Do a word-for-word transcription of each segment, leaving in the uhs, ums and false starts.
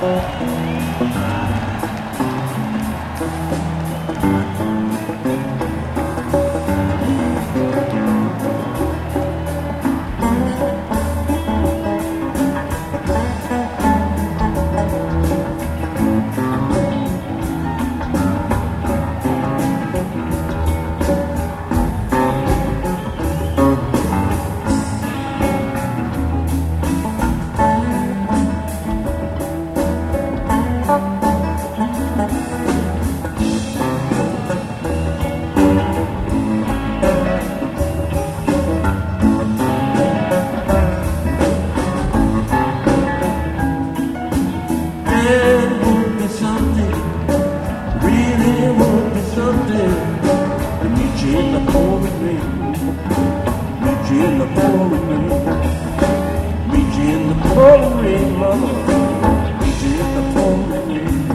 in the pouring rain. Meet you in the pouring rain, mama. Meet you in the pouring rain.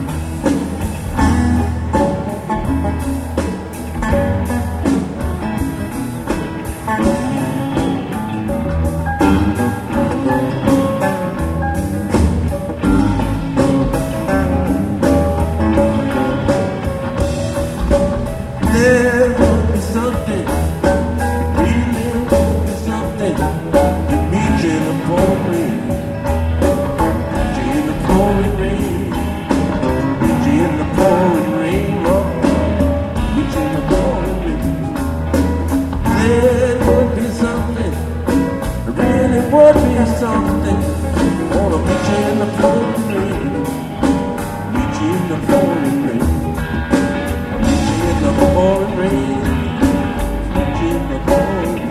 There will be something, really will be something. To meet you in the pouring rain, meet you in the pouring rain, meet you in the pouring rain, Lord, meet you in the pouring rain. There will be something, really would be something. Wanna meet you in the pouring rain, meet you in the pouring rain. Pouring rain, in the pouring